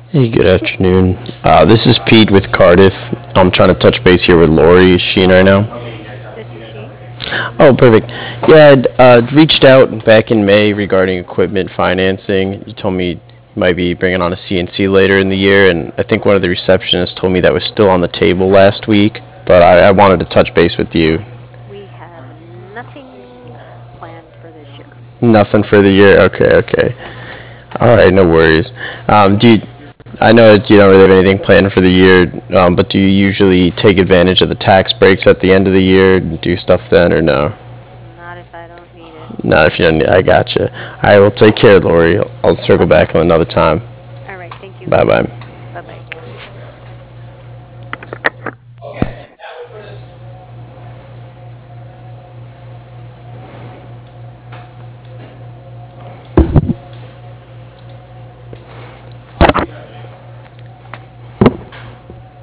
Hey, good afternoon. This is Pete with Cardiff. I'm trying to touch base here with Lori. Is she in right now? This is she. Oh, perfect. Yeah, I'd reached out back in May regarding equipment financing. You told me you might be bringing on a CNC later in the year, and I think one of the receptionists told me that was still on the table last week, but I wanted to touch base with you. We have nothing planned for this year. Nothing for the year? Okay, okay. All right, no worries. Do you, I know that you don't really have anything planned for the year, but do you usually take advantage of the tax breaks at the end of the year and do stuff then, or no? Not if I don't need it. Not if you don't. I gotcha. All right, well, take care, Lori. I'll circle back on another time. All right, thank you. Bye bye.